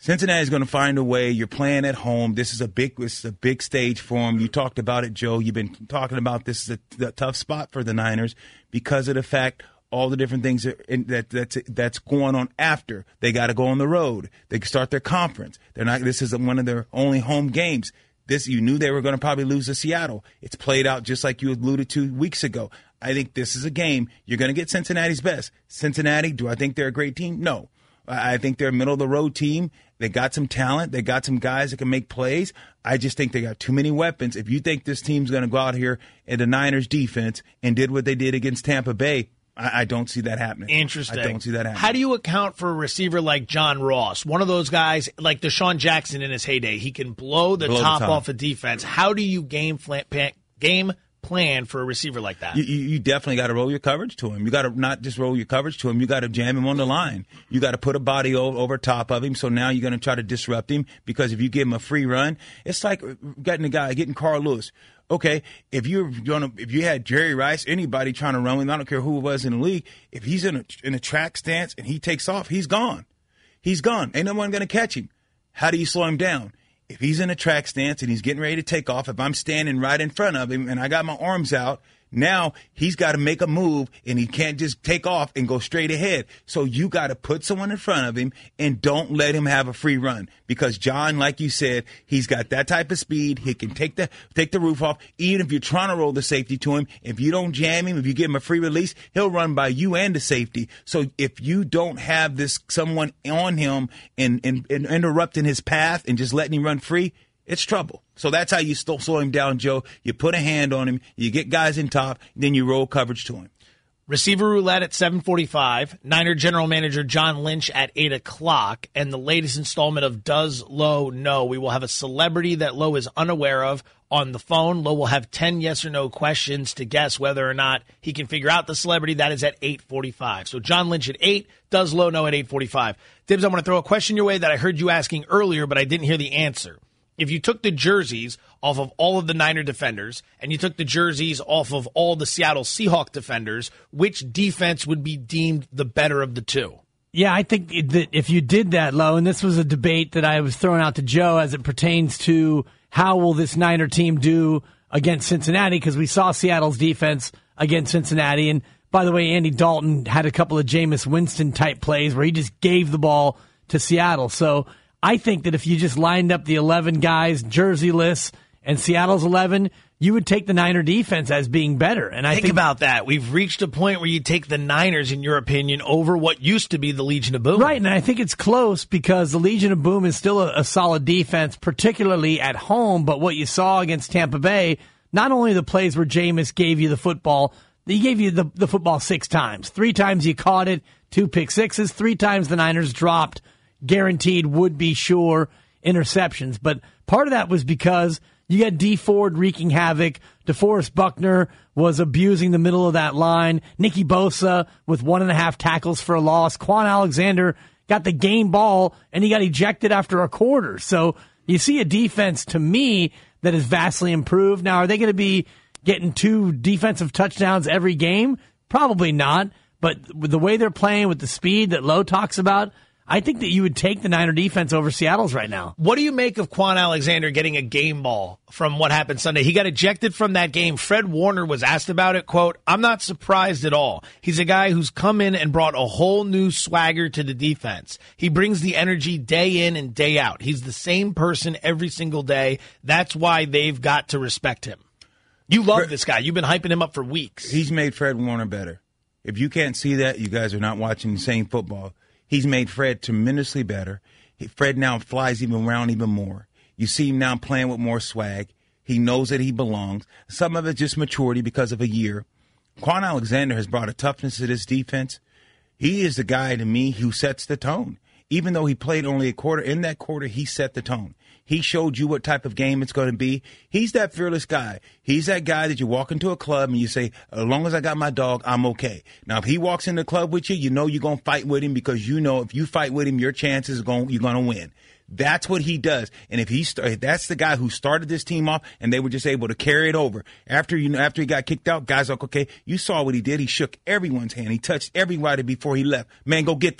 Cincinnati's going to find a way. You're playing at home. This is a big, this is a big stage for them. You talked about it, Joe. You've been talking about this is a, a tough spot for the Niners because of the fact all the different things that, that that's that's going on after they got to go on the road. They can start their conference. They're not. This is one of their only home games. This you knew they were going to probably lose to Seattle. It's played out just like you alluded to weeks ago. I think this is a game you're going to get Cincinnati's best. Cincinnati, do I think they're a great team? No. I think they're a middle-of-the-road team. They got some talent. They got some guys that can make plays. I just think they got too many weapons. If you think this team's going to go out here in the Niners defense and did what they did against Tampa Bay, I, I don't see that happening. Interesting. I don't see that happening. How do you account for a receiver like John Ross, one of those guys like Deshaun Jackson in his heyday? He can blow the, blow top, the top off a defense. How do you game plan, game plan for a receiver like that? You, you, you definitely got to roll your coverage to him. You got to not just roll your coverage to him. You got to jam him on the line. You got to put a body over, over top of him. So now you're going to try to disrupt him because if you give him a free run, it's like getting a guy, getting Carl Lewis. Okay, if you're gonna, if you had Jerry Rice, anybody trying to run with him, I don't care who it was in the league, if he's in a in a track stance and he takes off, he's gone. He's gone. Ain't no one going to catch him. How do you slow him down? If he's in a track stance and he's getting ready to take off, if I'm standing right in front of him and I got my arms out, now he's got to make a move and he can't just take off and go straight ahead. So you got to put someone in front of him and don't let him have a free run because John, like you said, he's got that type of speed. He can take the take the roof off. Even if you're trying to roll the safety to him, if you don't jam him, if you give him a free release, he'll run by you and the safety. So if you don't have this someone on him and, and, and interrupting his path and just letting him run free, it's trouble. So that's how you still slow him down, Joe. You put a hand on him, you get guys in top, then you roll coverage to him. Receiver roulette at seven forty-five, Niner general manager John Lynch at eight o'clock, and the latest installment of Does Lowe Know? We will have a celebrity that Lowe is unaware of on the phone. Lowe will have ten yes or no questions to guess whether or not he can figure out the celebrity. That is at eight forty-five. So John Lynch at eight, Does Lowe Know at eight forty-five. Dibs, I want to throw a question your way that I heard you asking earlier, but I didn't hear the answer. If you took the jerseys off of all of the Niner defenders and you took the jerseys off of all the Seattle Seahawks defenders, which defense would be deemed the better of the two? Yeah, I think that if you did that, Lo, and this was a debate that I was throwing out to Joe as it pertains to how will this Niner team do against Cincinnati, because we saw Seattle's defense against Cincinnati. And by the way, Andy Dalton had a couple of Jameis Winston-type plays where he just gave the ball to Seattle. So I think that if you just lined up the eleven guys, jersey-less, and Seattle's eleven, you would take the Niner defense as being better. And I think, think about that. We've reached a point where you take the Niners, in your opinion, over what used to be the Legion of Boom. Right, and I think it's close because the Legion of Boom is still a, a solid defense, particularly at home. But what you saw against Tampa Bay, not only the plays where Jameis gave you the football, he gave you the, the football six times. Three times you caught it, two pick sixes. Three times the Niners dropped guaranteed would-be sure interceptions. But part of that was because you got Dee Ford wreaking havoc. DeForest Buckner was abusing the middle of that line. Nicky Bosa with one and a half tackles for a loss. Quan Alexander got the game ball, and he got ejected after a quarter. So you see a defense, to me, that is vastly improved. Now, are they going to be getting two defensive touchdowns every game? Probably not. But with the way they're playing, with the speed that Lowe talks about, I think that you would take the Niner defense over Seattle's right now. What do you make of Quan Alexander getting a game ball from what happened Sunday? He got ejected from that game. Fred Warner was asked about it. Quote, I'm not surprised at all. He's a guy who's come in and brought a whole new swagger to the defense. He brings the energy day in and day out. He's the same person every single day. That's why they've got to respect him. You love this guy. You've been hyping him up for weeks. He's made Fred Warner better. If you can't see that, you guys are not watching the same football. He's made Fred tremendously better. Fred now flies even around even more. You see him now playing with more swag. He knows that he belongs. Some of it's just maturity because of a year. Quan Alexander has brought a toughness to this defense. He is the guy, to me, who sets the tone. Even though he played only a quarter, in that quarter, he set the tone. He showed you what type of game it's going to be. He's that fearless guy. He's that guy that you walk into a club and you say, as long as I got my dog, I'm okay. Now, if he walks in the club with you, you know you're going to fight with him because you know if you fight with him, your chances are going, you're going to win. That's what he does. And if he st- that's the guy who started this team off and they were just able to carry it over. After you know, after he got kicked out, guys are like, okay, you saw what he did. He shook everyone's hand. He touched everybody before he left. Man, go get this one.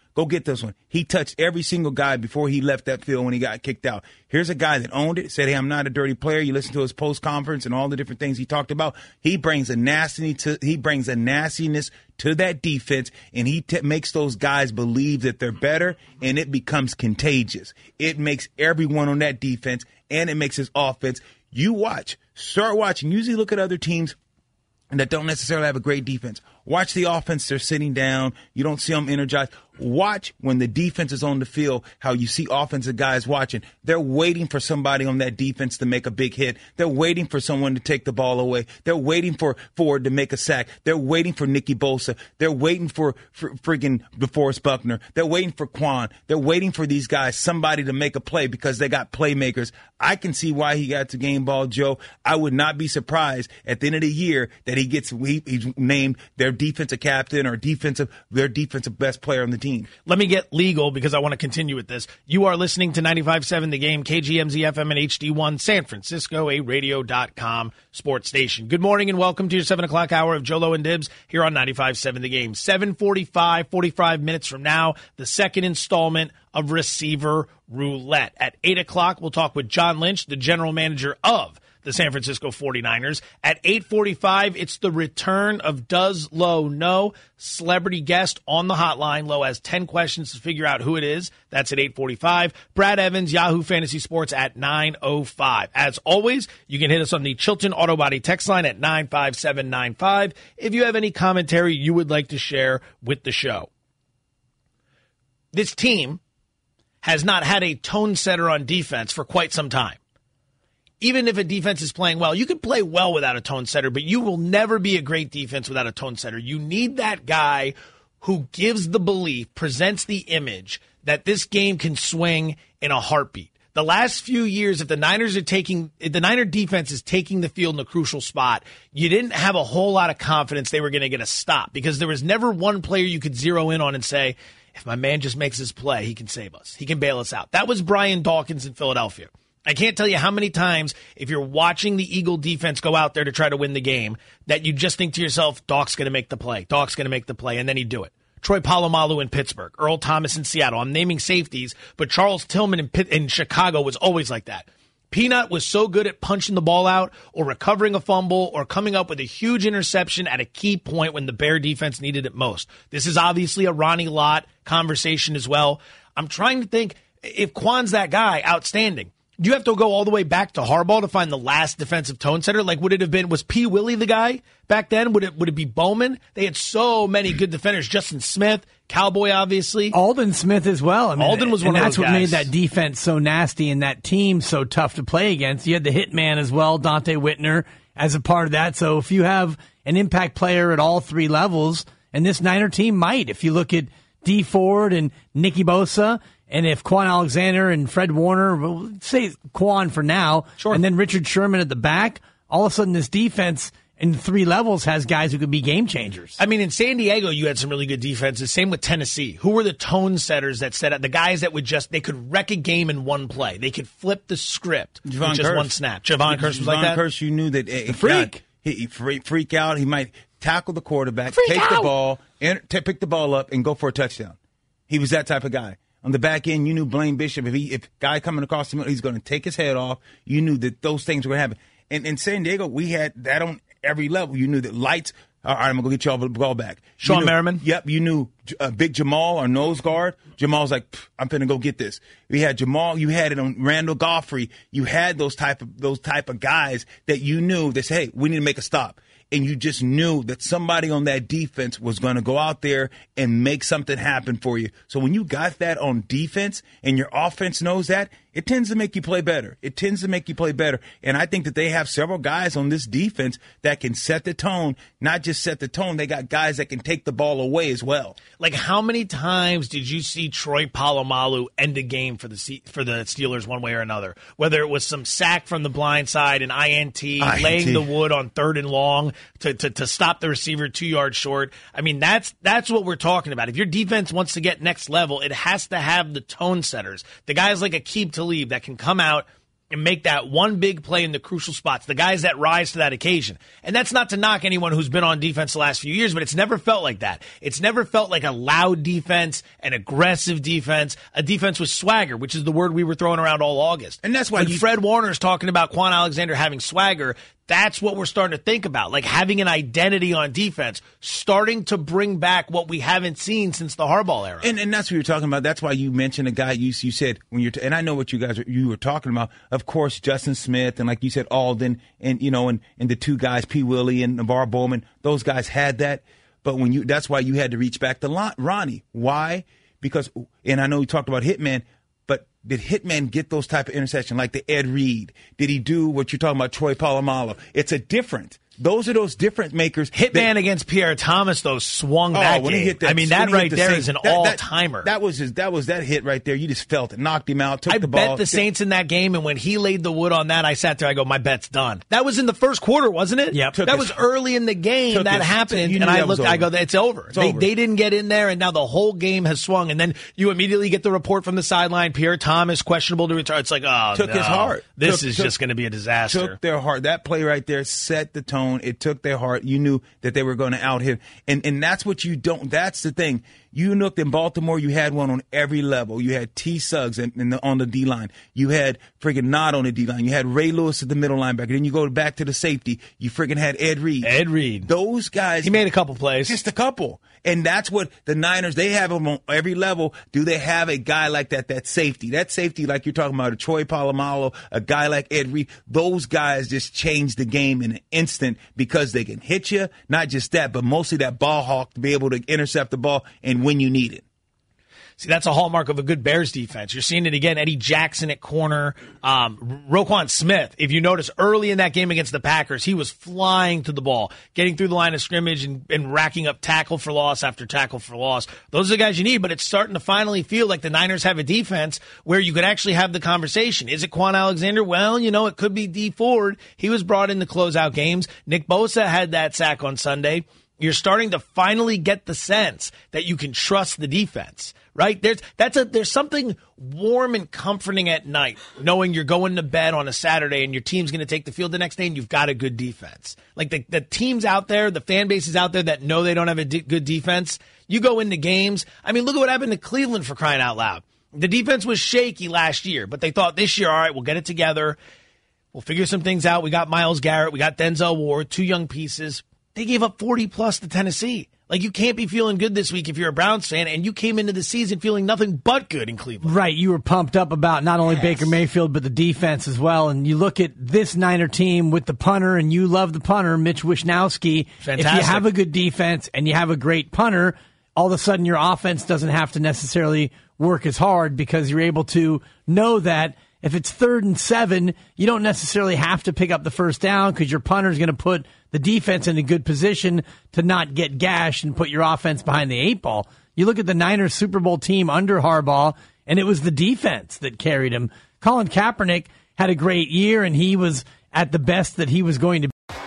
Go get this one. He touched every single guy before he left that field when he got kicked out. Here's a guy that owned it, said, hey, I'm not a dirty player. You listen to his post-conference and all the different things he talked about. He brings a nasty to, he brings a nastiness to that defense, and he t- makes those guys believe that they're better, and it becomes contagious. It makes everyone on that defense, and it makes his offense. You watch. Start watching. Usually look at other teams that don't necessarily have a great defense. Watch the offense. They're sitting down. You don't see them energized. Watch when the defense is on the field, how you see offensive guys watching. They're waiting for somebody on that defense to make a big hit. They're waiting for someone to take the ball away. They're waiting for Ford to make a sack. They're waiting for Nicky Bosa. They're waiting for, for friggin' DeForest Buckner. They're waiting for Quan. They're waiting for these guys, somebody to make a play because they got playmakers. I can see why he got to game ball, Joe. I would not be surprised at the end of the year that he gets he, he's named their defensive captain or defensive their defensive best player on the team. Let me get legal because I want to continue with this. You are listening to ninety-five point seven The Game, K G M Z F M and H D one, San Francisco, a radio dot com sports station. Good morning and welcome to your seven o'clock hour of Jolo and Dibs here on ninety-five point seven The Game. seven forty-five, forty-five minutes from now, the second installment of Receiver Roulette. At eight o'clock, we'll talk with John Lynch, the general manager of the San Francisco forty-niners. At eight forty-five, it's the return of Does Lowe Know? Celebrity guest on the hotline. Lowe has ten questions to figure out who it is. That's at eight forty-five. Brad Evans, Yahoo Fantasy Sports at nine oh five. As always, you can hit us on the Chilton Auto Body text line at nine five seven nine five if you have any commentary you would like to share with the show. This team has not had a tone setter on defense for quite some time. Even if a defense is playing well, you can play well without a tone setter, but you will never be a great defense without a tone setter. You need that guy who gives the belief, presents the image that this game can swing in a heartbeat. The last few years, if the Niners are taking, if the Niner defense is taking the field in a crucial spot, you didn't have a whole lot of confidence they were going to get a stop because there was never one player you could zero in on and say, if my man just makes his play, he can save us. He can bail us out. That was Brian Dawkins in Philadelphia. I can't tell you how many times, if you're watching the Eagle defense go out there to try to win the game, that you just think to yourself, Doc's going to make the play. Doc's going to make the play, and then he'd do it. Troy Polamalu in Pittsburgh, Earl Thomas in Seattle. I'm naming safeties, but Charles Tillman in, Pitt, in Chicago was always like that. Peanut was so good at punching the ball out or recovering a fumble or coming up with a huge interception at a key point when the Bear defense needed it most. This is obviously a Ronnie Lott conversation as well. I'm trying to think, if Quan's that guy, outstanding. Do you have to go all the way back to Harbaugh to find the last defensive tone setter? Like, would it have been, was P. Willie the guy back then? Would it would it be Bowman? They had so many good defenders. Justin Smith, Cowboy, obviously. Alden Smith as well. I mean, Alden was one of those guys. And that's what made that defense so nasty and that team so tough to play against. You had the hitman as well, Dante Whitner, as a part of that. So if you have an impact player at all three levels, and this Niner team might, if you look at D. Ford and Nicky Bosa, and if Quan Alexander and Fred Warner, well, say Quan for now, sure. and then Richard Sherman at the back, all of a sudden this defense in three levels has guys who could be game changers. I mean, in San Diego, you had some really good defenses. Same with Tennessee. Who were the tone setters that set up? The guys that would just, they could wreck a game in one play. They could flip the script Javon with just Kearse. one snap. Javon Kearse was like that? Javon Kearse, you knew that. The freak. God, he, he freak, freak out. He might tackle the quarterback, Freak take out. the ball, and t- pick the ball up, and go for a touchdown. He was that type of guy. On the back end, you knew Blaine Bishop, if he if guy coming across the middle, he's going to take his head off. You knew that those things were going to happen. And in San Diego, we had that on every level. You knew that lights, all right, I'm going to go get you all the ball back. Sean You knew- Merriman? Yep, you knew uh, Big Jamal, our nose guard. Jamal's like, I'm finna go get this. We had Jamal, you had it on Randall Goffrey. You had those type of those type of guys that you knew that say, hey, we need to make a stop. And you just knew that somebody on that defense was going to go out there and make something happen for you. So when you got that on defense and your offense knows that, it tends to make you play better. It tends to make you play better. And I think that they have several guys on this defense that can set the tone, not just set the tone. They got guys that can take the ball away as well. Like, how many times did you see Troy Polamalu end a game for the C- for the Steelers one way or another? Whether it was some sack from the blind side, an I N T, I N T. laying the wood on third and long to, to, to stop the receiver two yards short. I mean, that's that's what we're talking about. If your defense wants to get next level, it has to have the tone setters. The guys like Aqib Talib that can come out and make that one big play in the crucial spots, the guys that rise to that occasion. And that's not to knock anyone who's been on defense the last few years, but it's never felt like that. It's never felt like a loud defense, an aggressive defense, a defense with swagger, which is the word we were throwing around all August. And that's why when you, Fred Warner's talking about Quan Alexander having swagger, that's what we're starting to think about, like having an identity on defense, starting to bring back what we haven't seen since the Harbaugh era. And and that's what you're talking about. That's why you mentioned a guy you you said when you're t- and I know what you guys are, you were talking about. Of course, Justin Smith and like you said, Alden and you know and, and the two guys, P. Willie and Navarre Bowman, those guys had that. But when you that's why you had to reach back to Lon- Ronnie. Why? Because and I know you talked about Hitman. But did Hitman get those type of interceptions like the Ed Reed? Did he do what you're talking about, Troy Polamalu? It's a different. Those are those difference makers. Hitman that, against Pierre Thomas, though, swung oh, that when game. He hit that, I mean, that right the there Saints, is an that, all-timer. That, that was his, that was that hit right there. You just felt it, knocked him out, took I the ball. bet the Saints in that game, and when he laid the wood on that, I sat there, I go, my bet's done. That was in the first quarter, wasn't it? Yep. That was early in the game that his, happened, and I looked, I go, it's over. It's they, over. they didn't get in there, and now the whole game has swung, and then you immediately get the report from the sideline, Pierre Thomas, questionable to return. It's like, oh, took no. his heart. This took, is took, just going to be a disaster. Took their heart. That play right there set the tone. It took their heart. You knew that they were going to out hit. And and that's what you don't, that's the thing. You looked in Baltimore, you had one on every level. You had T. Suggs in, in the, on the D-line. You had friggin' Nod on the D-line. You had Ray Lewis at the middle linebacker. Then you go back to the safety. You friggin' had Ed Reed. Ed Reed. Those guys. He made a couple plays. Just a couple. And that's what the Niners, they have them on every level. Do they have a guy like that, that safety? That safety, like you're talking about, a Troy Polamalu, a guy like Ed Reed, those guys just change the game in an instant because they can hit you. Not just that, but mostly that ball hawk to be able to intercept the ball and when you need it. See, that's a hallmark of a good Bears defense. You're seeing it again. Eddie Jackson at corner. Um, Roquan Smith, if you notice, early in that game against the Packers, he was flying to the ball, getting through the line of scrimmage and, and racking up tackle for loss after tackle for loss. Those are the guys you need, but it's starting to finally feel like the Niners have a defense where you could actually have the conversation. Is it Quan Alexander? Well, you know, it could be Dee Ford. He was brought in to close out games. Nick Bosa had that sack on Sunday. You're starting to finally get the sense that you can trust the defense, right? There's that's a there's something warm and comforting at night, knowing you're going to bed on a Saturday and your team's going to take the field the next day and you've got a good defense. Like the, the teams out there, the fan bases out there that know they don't have a de- good defense, you go into games. I mean, look at what happened to Cleveland, for crying out loud. The defense was shaky last year, but they thought this year, all right, we'll get it together. We'll figure some things out. We got Myles Garrett. We got Denzel Ward, two young pieces. They gave up forty plus to Tennessee. Like, you can't be feeling good this week if you're a Browns fan, and you came into the season feeling nothing but good in Cleveland. Right. You were pumped up about not only yes. Baker Mayfield, but the defense as well. And you look at this Niner team with the punter, and you love the punter, Mitch Wishnowsky. Fantastic. If you have a good defense and you have a great punter, all of a sudden your offense doesn't have to necessarily work as hard because you're able to know that if it's third and seven, you don't necessarily have to pick up the first down because your punter is going to put the defense in a good position to not get gashed and put your offense behind the eight ball. You look at the Niners Super Bowl team under Harbaugh, and it was the defense that carried him. Colin Kaepernick had a great year, and he was at the best that he was going to be.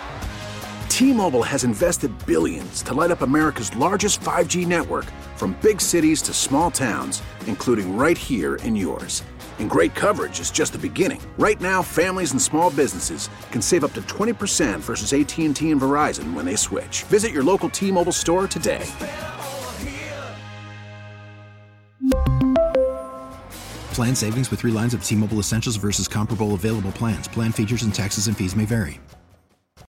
T-Mobile has invested billions to light up America's largest five G network, from big cities to small towns, including right here in yours. And great coverage is just the beginning. Right now, families and small businesses can save up to twenty percent versus A T and T and Verizon when they switch. Visit your local T-Mobile store today. Plan savings with three lines of T-Mobile Essentials versus comparable available plans. Plan features and taxes and fees may vary.